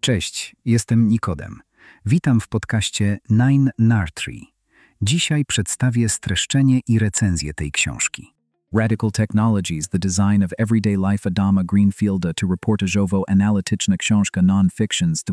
Cześć, jestem Nikodem. Witam w podcaście 9NAR3. Dzisiaj przedstawię streszczenie i recenzję tej książki. Radical Technologies, The Design of Everyday Life Adama Greenfielda to reportażowo analityczna książka non-fiction z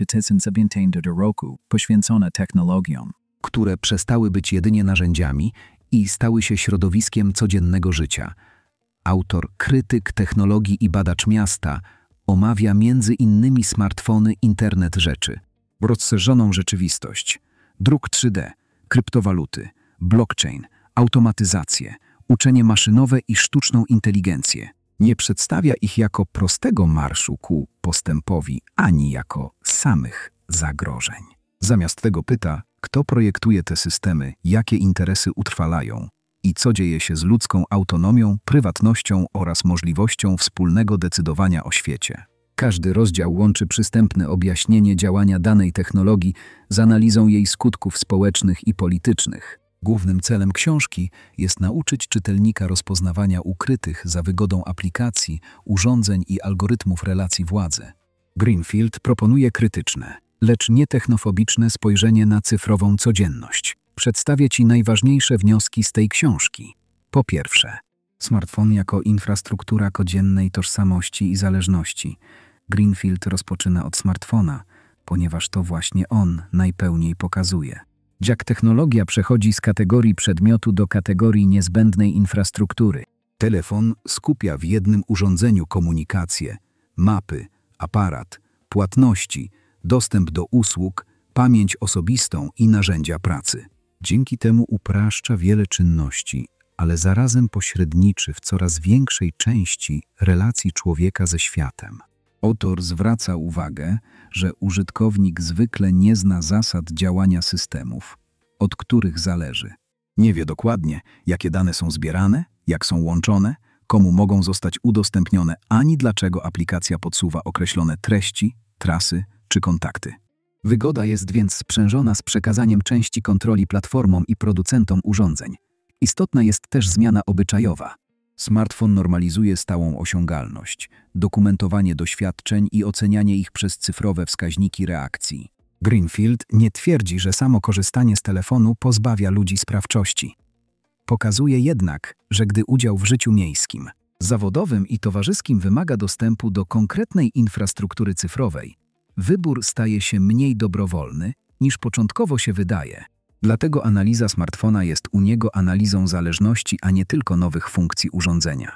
do roku, poświęcona technologiom, które przestały być jedynie narzędziami i stały się środowiskiem codziennego życia. Autor, krytyk technologii i badacz miasta omawia między innymi smartfony, internet rzeczy, rozszerzoną rzeczywistość, druk 3D, kryptowaluty, blockchain, automatyzację, uczenie maszynowe i sztuczną inteligencję. Nie przedstawia ich jako prostego marszu ku postępowi, ani jako samych zagrożeń. Zamiast tego pyta, kto projektuje te systemy, jakie interesy utrwalają i co dzieje się z ludzką autonomią, prywatnością oraz możliwością wspólnego decydowania o świecie. Każdy rozdział łączy przystępne objaśnienie działania danej technologii z analizą jej skutków społecznych i politycznych. Głównym celem książki jest nauczyć czytelnika rozpoznawania ukrytych za wygodą aplikacji, urządzeń i algorytmów relacji władzy. Greenfield proponuje krytyczne, lecz nie technofobiczne spojrzenie na cyfrową codzienność. Przedstawię Ci najważniejsze wnioski z tej książki. Po pierwsze, smartfon jako infrastruktura codziennej tożsamości i zależności. Greenfield rozpoczyna od smartfona, ponieważ to właśnie on najpełniej pokazuje, jak technologia przechodzi z kategorii przedmiotu do kategorii niezbędnej infrastruktury. Telefon skupia w jednym urządzeniu komunikację, mapy, aparat, płatności, dostęp do usług, pamięć osobistą i narzędzia pracy. Dzięki temu upraszcza wiele czynności, ale zarazem pośredniczy w coraz większej części relacji człowieka ze światem. Autor zwraca uwagę, że użytkownik zwykle nie zna zasad działania systemów, od których zależy. Nie wie dokładnie, jakie dane są zbierane, jak są łączone, komu mogą zostać udostępnione, ani dlaczego aplikacja podsuwa określone treści, trasy czy kontakty. Wygoda jest więc sprzężona z przekazaniem części kontroli platformom i producentom urządzeń. Istotna jest też zmiana obyczajowa. Smartfon normalizuje stałą osiągalność, dokumentowanie doświadczeń i ocenianie ich przez cyfrowe wskaźniki reakcji. Greenfield nie twierdzi, że samo korzystanie z telefonu pozbawia ludzi sprawczości. Pokazuje jednak, że gdy udział w życiu miejskim, zawodowym i towarzyskim wymaga dostępu do konkretnej infrastruktury cyfrowej, wybór staje się mniej dobrowolny, niż początkowo się wydaje. Dlatego analiza smartfona jest u niego analizą zależności, a nie tylko nowych funkcji urządzenia.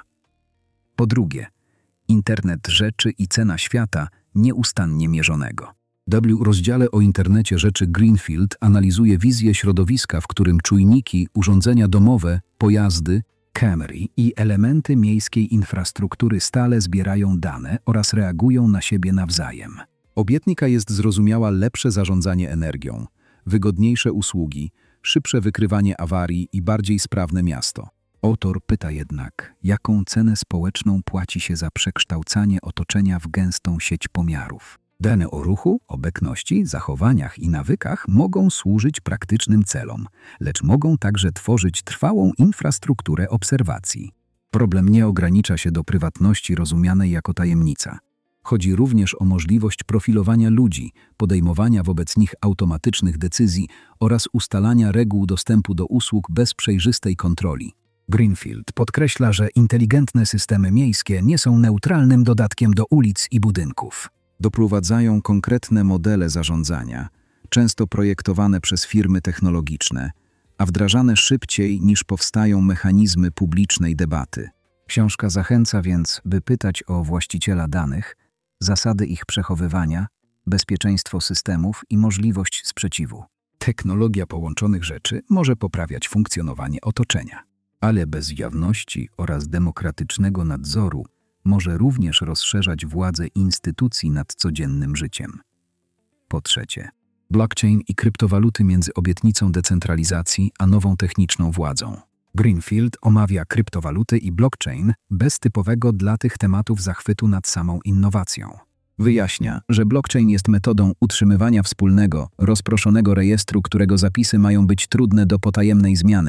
Po drugie, internet rzeczy i cena świata nieustannie mierzonego. W rozdziale o internecie rzeczy Greenfield analizuje wizję środowiska, w którym czujniki, urządzenia domowe, pojazdy, kamery i elementy miejskiej infrastruktury stale zbierają dane oraz reagują na siebie nawzajem. Obietnica jest zrozumiała lepsze zarządzanie energią, wygodniejsze usługi, szybsze wykrywanie awarii i bardziej sprawne miasto. Autor pyta jednak, jaką cenę społeczną płaci się za przekształcanie otoczenia w gęstą sieć pomiarów. Dane o ruchu, obecności, zachowaniach i nawykach mogą służyć praktycznym celom, lecz mogą także tworzyć trwałą infrastrukturę obserwacji. Problem nie ogranicza się do prywatności rozumianej jako tajemnica. Chodzi również o możliwość profilowania ludzi, podejmowania wobec nich automatycznych decyzji oraz ustalania reguł dostępu do usług bez przejrzystej kontroli. Greenfield podkreśla, że inteligentne systemy miejskie nie są neutralnym dodatkiem do ulic i budynków. Doprowadzają konkretne modele zarządzania, często projektowane przez firmy technologiczne, a wdrażane szybciej niż powstają mechanizmy publicznej debaty. Książka zachęca więc, by pytać o właściciela danych, zasady ich przechowywania, bezpieczeństwo systemów i możliwość sprzeciwu. Technologia połączonych rzeczy może poprawiać funkcjonowanie otoczenia, ale bez jawności oraz demokratycznego nadzoru może również rozszerzać władzę instytucji nad codziennym życiem. Po trzecie, blockchain i kryptowaluty między obietnicą decentralizacji a nową techniczną władzą. Greenfield omawia kryptowaluty i blockchain bez typowego dla tych tematów zachwytu nad samą innowacją. Wyjaśnia, że blockchain jest metodą utrzymywania wspólnego, rozproszonego rejestru, którego zapisy mają być trudne do potajemnej zmiany,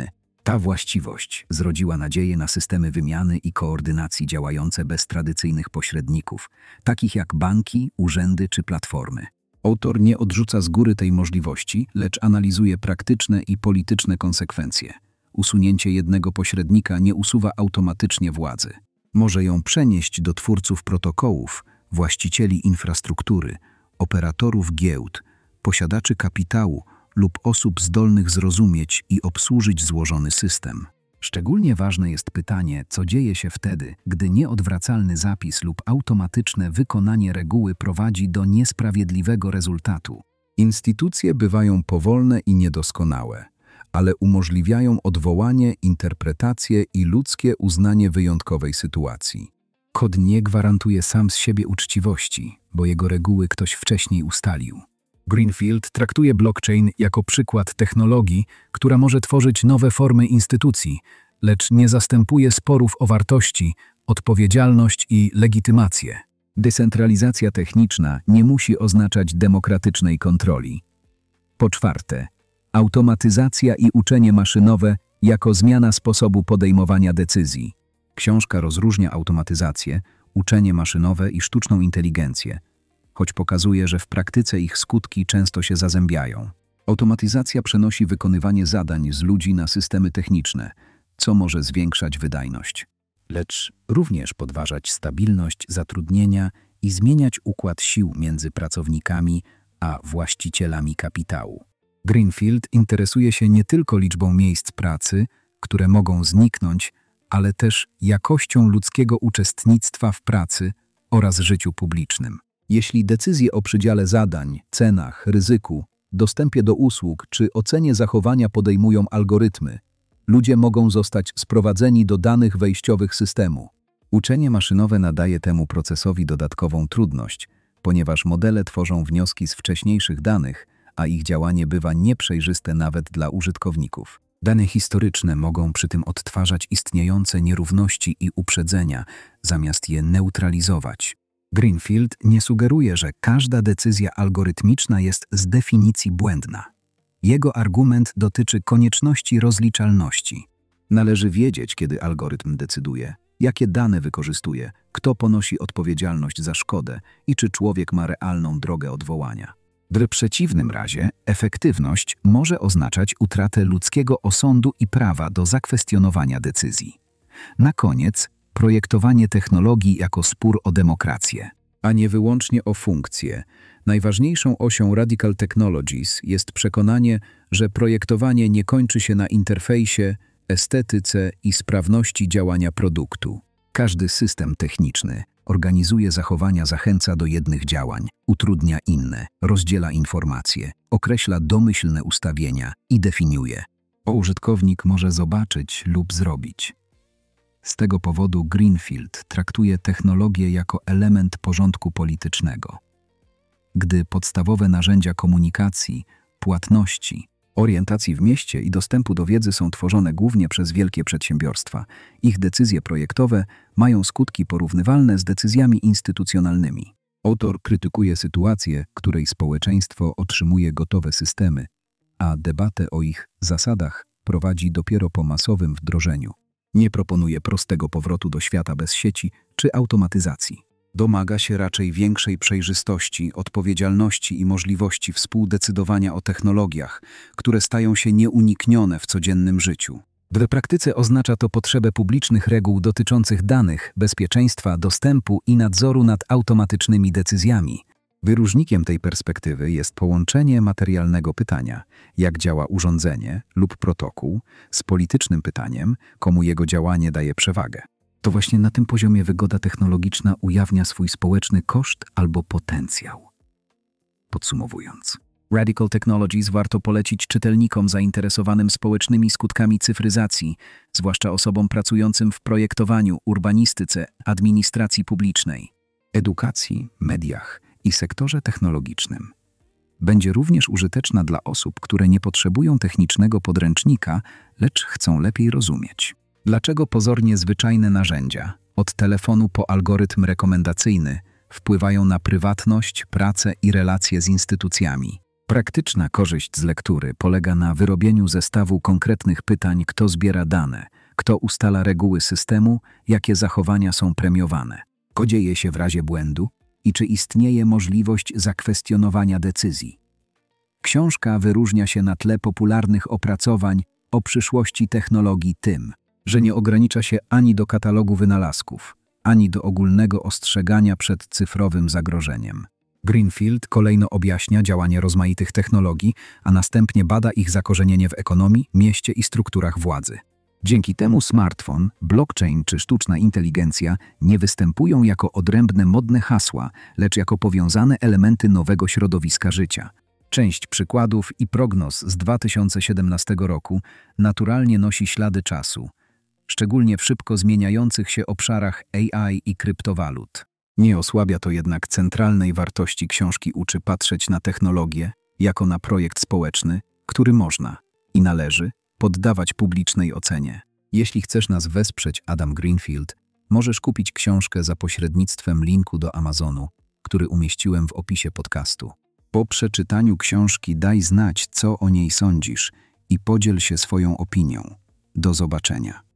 Ta właściwość zrodziła nadzieję na systemy wymiany i koordynacji działające bez tradycyjnych pośredników, takich jak banki, urzędy czy platformy. Autor nie odrzuca z góry tej możliwości, lecz analizuje praktyczne i polityczne konsekwencje. Usunięcie jednego pośrednika nie usuwa automatycznie władzy. Może ją przenieść do twórców protokołów, właścicieli infrastruktury, operatorów giełd, posiadaczy kapitału lub osób zdolnych zrozumieć i obsłużyć złożony system. Szczególnie ważne jest pytanie, co dzieje się wtedy, gdy nieodwracalny zapis lub automatyczne wykonanie reguły prowadzi do niesprawiedliwego rezultatu. Instytucje bywają powolne i niedoskonałe, ale umożliwiają odwołanie, interpretację i ludzkie uznanie wyjątkowej sytuacji. Kod nie gwarantuje sam z siebie uczciwości, bo jego reguły ktoś wcześniej ustalił. Greenfield traktuje blockchain jako przykład technologii, która może tworzyć nowe formy instytucji, lecz nie zastępuje sporów o wartości, odpowiedzialność i legitymację. Decentralizacja techniczna nie musi oznaczać demokratycznej kontroli. Po czwarte, automatyzacja i uczenie maszynowe jako zmiana sposobu podejmowania decyzji. Książka rozróżnia automatyzację, uczenie maszynowe i sztuczną inteligencję, choć pokazuje, że w praktyce ich skutki często się zazębiają. Automatyzacja przenosi wykonywanie zadań z ludzi na systemy techniczne, co może zwiększać wydajność, lecz również podważać stabilność zatrudnienia i zmieniać układ sił między pracownikami a właścicielami kapitału. Greenfield interesuje się nie tylko liczbą miejsc pracy, które mogą zniknąć, ale też jakością ludzkiego uczestnictwa w pracy oraz życiu publicznym. Jeśli decyzje o przydziale zadań, cenach, ryzyku, dostępie do usług czy ocenie zachowania podejmują algorytmy, ludzie mogą zostać sprowadzeni do danych wejściowych systemu. Uczenie maszynowe nadaje temu procesowi dodatkową trudność, ponieważ modele tworzą wnioski z wcześniejszych danych, a ich działanie bywa nieprzejrzyste nawet dla użytkowników. Dane historyczne mogą przy tym odtwarzać istniejące nierówności i uprzedzenia, zamiast je neutralizować. Greenfield nie sugeruje, że każda decyzja algorytmiczna jest z definicji błędna. Jego argument dotyczy konieczności rozliczalności. Należy wiedzieć, kiedy algorytm decyduje, jakie dane wykorzystuje, kto ponosi odpowiedzialność za szkodę i czy człowiek ma realną drogę odwołania. W przeciwnym razie efektywność może oznaczać utratę ludzkiego osądu i prawa do zakwestionowania decyzji. Na koniec, projektowanie technologii jako spór o demokrację, a nie wyłącznie o funkcję. Najważniejszą osią Radical Technologies jest przekonanie, że projektowanie nie kończy się na interfejsie, estetyce i sprawności działania produktu. Każdy system techniczny organizuje zachowania, zachęca do jednych działań, utrudnia inne, rozdziela informacje, określa domyślne ustawienia i definiuje, co użytkownik może zobaczyć lub zrobić. Z tego powodu Greenfield traktuje technologię jako element porządku politycznego. Gdy podstawowe narzędzia komunikacji, płatności, orientacji w mieście i dostępu do wiedzy są tworzone głównie przez wielkie przedsiębiorstwa, ich decyzje projektowe mają skutki porównywalne z decyzjami instytucjonalnymi. Autor krytykuje sytuację, w której społeczeństwo otrzymuje gotowe systemy, a debatę o ich zasadach prowadzi dopiero po masowym wdrożeniu. Nie proponuje prostego powrotu do świata bez sieci czy automatyzacji. Domaga się raczej większej przejrzystości, odpowiedzialności i możliwości współdecydowania o technologiach, które stają się nieuniknione w codziennym życiu. W praktyce oznacza to potrzebę publicznych reguł dotyczących danych, bezpieczeństwa, dostępu i nadzoru nad automatycznymi decyzjami. Wyróżnikiem tej perspektywy jest połączenie materialnego pytania, jak działa urządzenie lub protokół, z politycznym pytaniem, komu jego działanie daje przewagę. To właśnie na tym poziomie wygoda technologiczna ujawnia swój społeczny koszt albo potencjał. Podsumowując, Radical Technologies warto polecić czytelnikom zainteresowanym społecznymi skutkami cyfryzacji, zwłaszcza osobom pracującym w projektowaniu, urbanistyce, administracji publicznej, edukacji, mediach i sektorze technologicznym. Będzie również użyteczna dla osób, które nie potrzebują technicznego podręcznika, lecz chcą lepiej rozumieć, dlaczego pozornie zwyczajne narzędzia, od telefonu po algorytm rekomendacyjny, wpływają na prywatność, pracę i relacje z instytucjami. Praktyczna korzyść z lektury polega na wyrobieniu zestawu konkretnych pytań, kto zbiera dane, kto ustala reguły systemu, jakie zachowania są premiowane, co dzieje się w razie błędu i czy istnieje możliwość zakwestionowania decyzji. Książka wyróżnia się na tle popularnych opracowań o przyszłości technologii tym, że nie ogranicza się ani do katalogu wynalazków, ani do ogólnego ostrzegania przed cyfrowym zagrożeniem. Greenfield kolejno objaśnia działanie rozmaitych technologii, a następnie bada ich zakorzenienie w ekonomii, mieście i strukturach władzy. Dzięki temu smartfon, blockchain czy sztuczna inteligencja nie występują jako odrębne modne hasła, lecz jako powiązane elementy nowego środowiska życia. Część przykładów i prognoz z 2017 roku naturalnie nosi ślady czasu, szczególnie w szybko zmieniających się obszarach AI i kryptowalut. Nie osłabia to jednak centralnej wartości książki. Uczy patrzeć na technologię jako na projekt społeczny, który można i należy poddawać publicznej ocenie. Jeśli chcesz nas wesprzeć, Adam Greenfield, możesz kupić książkę za pośrednictwem linku do Amazonu, który umieściłem w opisie podcastu. Po przeczytaniu książki daj znać, co o niej sądzisz i podziel się swoją opinią. Do zobaczenia.